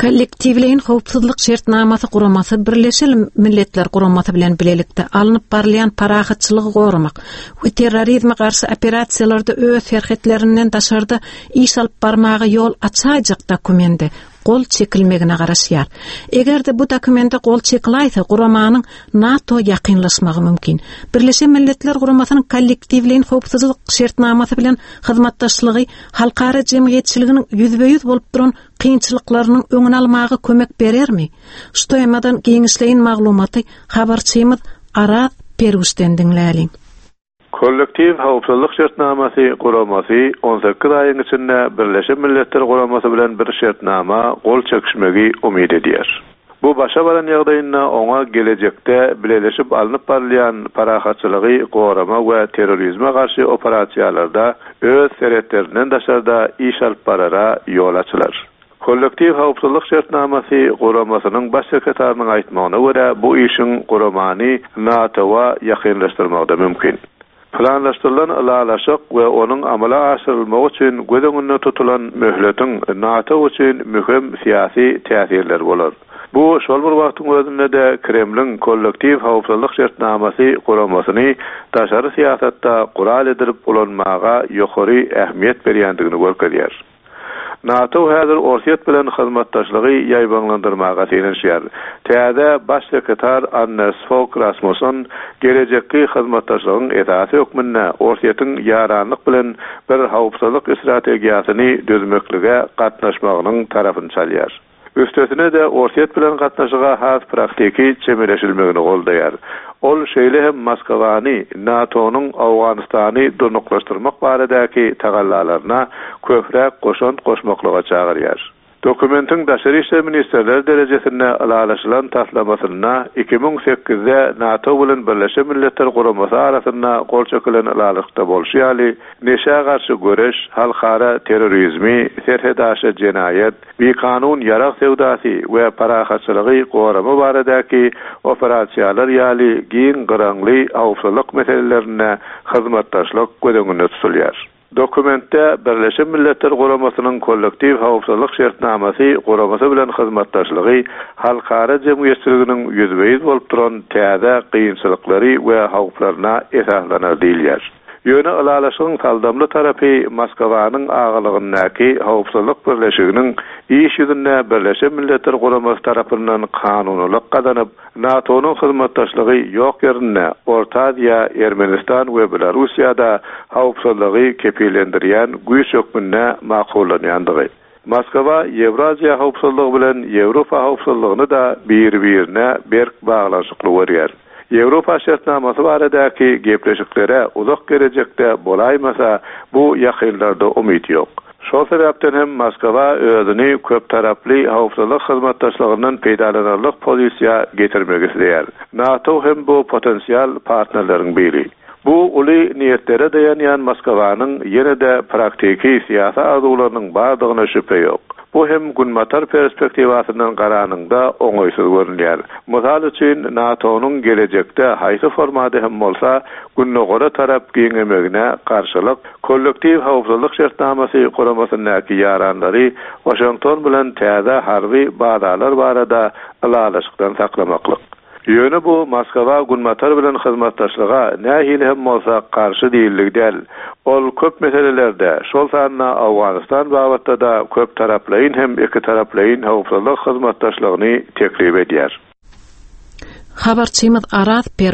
Kollektivliğin howpsuzlyk şertnamasy guramasy Birleşen Milletler Guramasy bilen bilelikde alınıp barlayan parahatçylygy gorumak we terrorizme garşy operasiýalarda öz serhetlerinden daşarda iş alyp barmagy ýol açajak dokumenti gol çekilmegine garaşýar. Egerde bu dokumenti gol çekilaýsa guramanyň NATO ýakynlaşmagy mümkin. Birleşen Milletler Guramasynyň kollektivliğin howpsuzlyk şertnamasy bilen hyzmatdaşlygy halkara jemgyýetçiliginiň ýüzbe-ýüz bolup duran kynçylyklarynyň öňüne almagy kömek berermi? Ştoýmadan giňişleýin maglumaty habarçymyz Araz Perusden diňläli. Kollektiv howpsuzlyk şertnamasy guramasy 18 aýyň içinde Birleşen Milletler Guramasy bilen bir şertnama gol çekişmegi umyt edýär. Bu başa baran ýagdaýynda oňa gelecekde bileşip alınıp barlayan parahatçylygy gorama we terrorizme garşy operasiýalarda öz seretlerinden daşarda iş alyp barara ýol açylar. Kollektiv howpsuzlyk şertnamasy guramasynyň baş sekretarinyň aýtmagyna görä bu işin guramany NATO-wa ýakynlaşdyrmakda mümkin. Planlaşdyrılan alalaşyk we onuň amala aşyrylmagy üçin göz tutulan möhletiň NATO üçin mühim syýasy täsirler bolar. Bu şol bir wagtyň özünde de Kremliň kollektiv howpsuzlyk şertnamasy guramasyny daşary syýasatda gural edip ulanmaga ýokary ähmiýet berýändigini görkezýär. NATO häzir Orsiýet bilen hyzmatdaşlygy ýaýbanlandyrmaga seňenşýär. Täze baş sekretar Anders Fogh Rasmussen gelecekki hyzmatdaşlygyň esasy hökmünde Orsiýetiň ýaranlyk bilen bir howpsuzlyk strategiýasyny düzmeklige gatnaşmagynyň tarapyny çalýar. Üstesine de Orsiýet bilen gatnaşyga has praktiki çemeleşilmegini goldaýar. Ol şeýle hem Moskwany NATO'nun Awganystany durnuklaşdyrmak baradaky tagallalaryna köpräk goşant goşmaklyga çagyrýar. Dokumentin daşary işler ministerler derejesinde alalaşylan taslamasyna 2008-de NATO bilen Birleşen Milletler Guramasy arasynda gol çekilen alalykda bolşýaly neşe garşy göreş, halkara terrorizmi, serhedaşy jenaýet, we kanun ýarak sewdasy we parahatçylygy gorama baradaky operasiýalar ýaly giň gıraňly howpsuzlyk meselelerine hyzmatdaşlyk gödüňünde tutulýar. Dokumentde Birleşen Milletler Guramasynyň kollektiv howpsuzlyk şertnamasy guramasy bilen hyzmatdaşlygy halkara jemgyýetçiliginiň ýüzbe-ýüz bolup duran täze kynçylyklary we howplaryna esaslanar diýilýär. Ýöne alalaşygyň saldamly tarapy Moskwanyň agalygyndaky howpsuzlyk birleşiginiň iş ýüzünde Birleşen Milletler Guramasy tarapyndan kanunylyk gazanyp NATO'nun hyzmatdaşlygy ýok ýerine Orta Aziýa, Ermenistan we Belarusiýada howpsuzlygy kepillendirýän güýç hökmünde makullanýandygy. Moskwa Ýewraziýa howpsuzlygy bilen Ýewropa howpsuzlygyny da bir-birine berk baglanşykly görýär. Ýewropa şertnamasy baradaky gepleşiklere uzak gelecekde bolaýmasa bu ýakynlarda umyt ýok. Şol sebäpden hem Moskwa özüni köp taraply howpsuzlyk hyzmatdaşlygyndan peýdalanarlyk pozisiýa getirmegi isleýär. NATO hem bu potensial partnerleriň biri. Bu uly niýetlere dayanýan Moskwanyň ýene-de praktiki syýasat arzuwlarynyň bardygyna şüphe ýok. Bu hem günmatar perspektiwasyndan garanyňda oňaýsyz görünýär. Mysal üçin NATO'nun gelecekde haýsy formada hem bolsa günnogora tarap giňemegine garşylyk kollektiv howpsuzlyk şertnamasy guramasynyň ýaranlary Washington bilen täze harby badalar barada alalaşykdan saklamaklyk. Ýöne bu Moskwa günmatar bilen hyzmatdaşlyga nähili hem bolsa garşy diýiligi däl. Ol köp meselelerde şol sanna Awganystan bagatda da köp taraplaýyn hem iki taraplaýyn howpsuzlyk hyzmatdaşlygyny teklip edýär. Habarçymyz Araz